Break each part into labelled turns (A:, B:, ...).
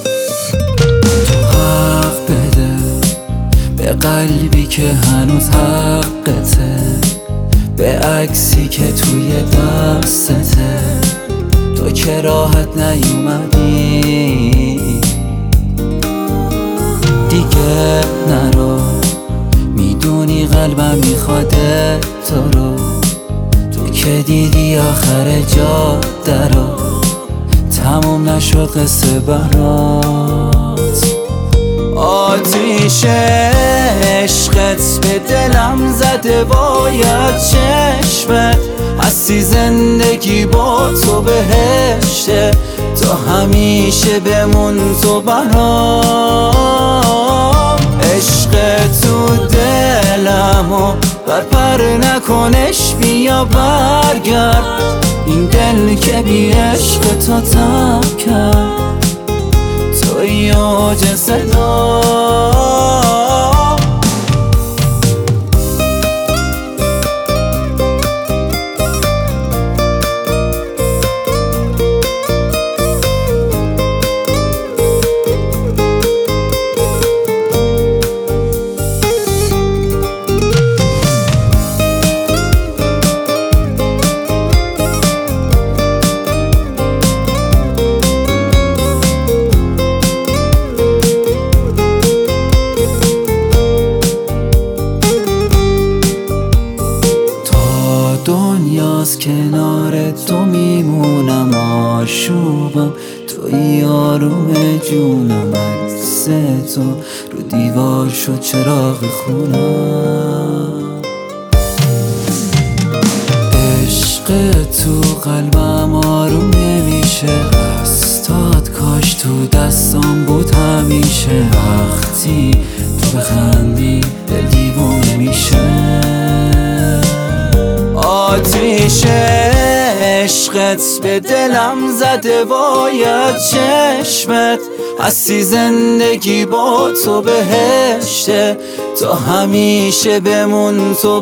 A: تو حق بده به قلبی که هنوز حقته، به عکسی که توی دستته. تو که راحت نیومدی دیگه نرو، میدونی قلبم میخواده تو رو. تو که دیدی آخر جاده رو، تموم نشد قصه برات. آتیش عشقت به دلم زده، باید چشمت هستی، زندگی با تو بهشته. تو همیشه بمون تو برام. عشق تو دلمو برپر نکنش، بیا برگرد. این دل که بی عشق تو تب کرد، توی اوج صدا. دنیاست کنار تو میمونم، آشوبم توی آروم جونم. عکس تو رو دیوار شد چراغ خونم. عشق تو قلبم آروم نمیشه، دستات کاش تو دستام بود همیشه. وقتی تو بخندی دل دیوونه میشه. آتیش عشقت به دلم زده، باید چشمت هستی، زندگی با تو بهشته. تو همیشه بمون تو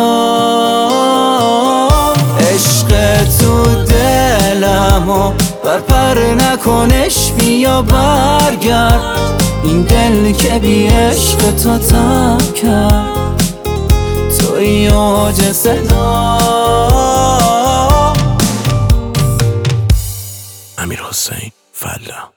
A: برام. عشق تو دلمو برپر نکنش، بیا برگرد. این دل که بی عشق تو تب کرد، توی اوج صدا.
B: امیرحسین فلا.